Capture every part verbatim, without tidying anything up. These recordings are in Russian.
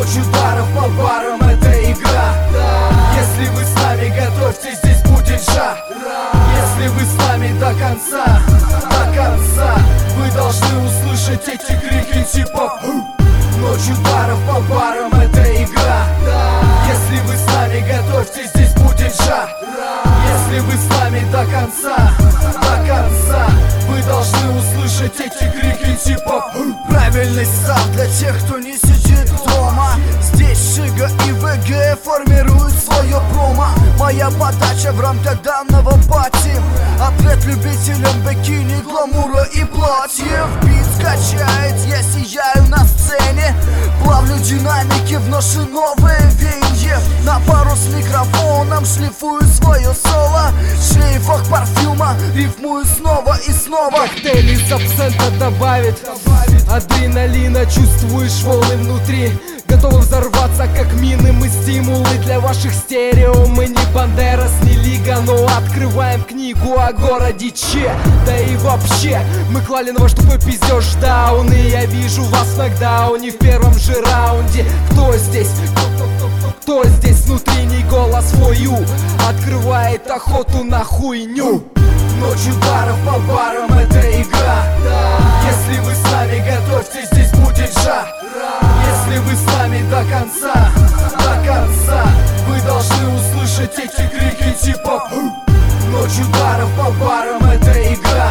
Ночь ударов по барам — это игра. Если вы с нами, готовьтесь, здесь будет жар. Если вы с нами до конца, до конца, вы должны услышать эти крики типа ночь ударов по барам — это игра. Если вы с нами, готовьтесь, здесь будет жар. Если вы с нами до конца, до конца, вы должны услышать эти крики типа правильный сав для тех, кто не сидит дома. Здесь Шига и ВГ формируют свое промо. Моя подача в рамках данного пати. Ответ любителям бикини, гламура и платьев. Бит скачает, я сияю на сцене. Плавлю динамики, вношу новые веяния. На пару с микрофоном шлифую свое соло. В шлейфах парфюма рифмую снова и снова. Коктейль из абсента добавит адреналина, чувствуешь волны внутри. Готовы взорваться, как мины, мы стимулы для ваших стерео. Мы не Бандерас, не Лига, но открываем книгу о городе Че. Да и вообще, мы клали на ваш тупой пиздеж даун. И я вижу вас в нокдауне в первом же раунде. Кто здесь? Кто здесь? Внутренний голос свою открывает охоту на хуйню. Ночь ударов по барам — это игра. Если вы с нами, готовьтесь, здесь будет жар. Если вы с нами до конца, до конца, вы должны услышать эти крики типа ночь ударов по барам — это игра.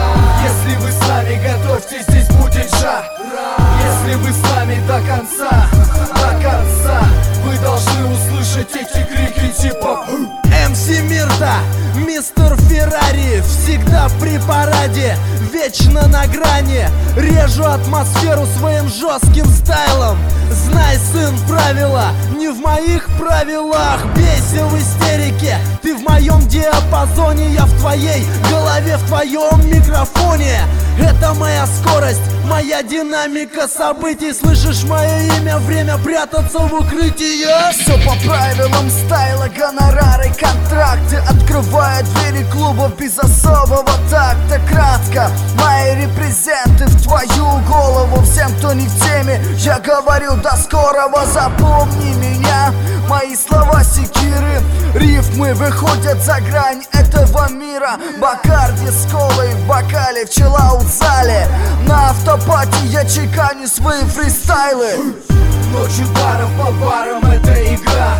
Если вы с нами, готовьтесь, здесь будет жар. Если вы с нами до конца, до конца, вы должны услышать эти крики типа эм си Мирта, мистер Феррари, всегда при параде, вечно на грани. Режу атмосферу своим жестким стайлом. Знай, сын, правила не в моих правилах. Бейся в истерике, ты в моем диапазоне. Я в твоей голове, в твоем микрофоне. Это моя скорость, моя динамика событий. Слышишь мое имя, время прятаться в укрытии. Все по правилам стайла, гонорары, контракты. Открывают двери клубов без особого такта. Кратко, мои репрезенты в твою голову. Всем, кто не в теме, я говорю до скорого. Запомни меня, мои слова секиры. Рифмы выходят за грань этого мира. Бакарди с колой в бокале, пчела в зале. На автопате я чеканю свои фристайлы. Ночь ударов по барам — это игра.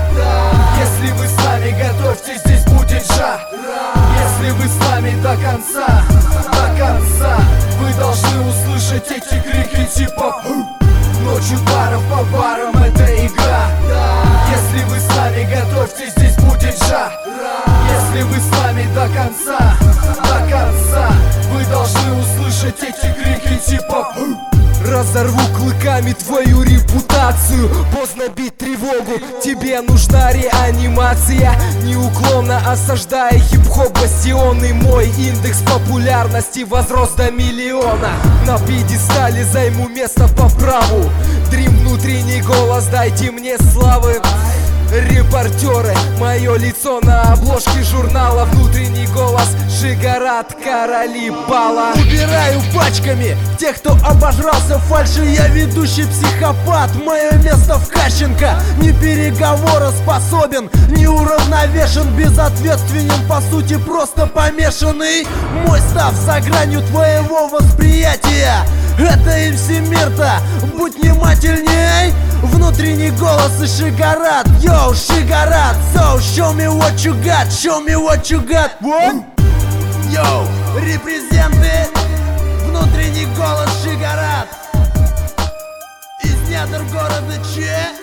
Если вы с нами, готовьтесь, здесь будет жар. Если вы с нами до конца, до конца, вы должны услышать эти крики типа ночь ударов по барам — это игра. Если вы с нами, готовьтесь, здесь будет жар. Если вы с нами до конца, до конца, вы должны услышать эти крики типа разорву клыками твою репутацию. Поздно бить тревогу, тебе нужна реанимация. Неуклонно осаждая хип-хоп бастионы. Мой индекс популярности возрос до миллиона. На пьедестале займу место по праву. Дрим, внутренний голос, дайте мне славы. Репортеры, мое лицо на обложке журнала. Внутренний голос, Шигарат, короли бала. Убираю пачками тех, кто обожрался фальши. Я ведущий психопат, мое место в Кащенко. Не переговороспособен, не уравновешен, безответственен, по сути просто помешанный. Мой став за гранью твоего восприятия. Это эм си Мирта, будь внимательней. Внутренний голос и Шигарат. Йоу, Шигарат, so show me what you got, show me what you got. What? Йоу, репрезенты. Внутренний голос Шигарат. Из недр города Че.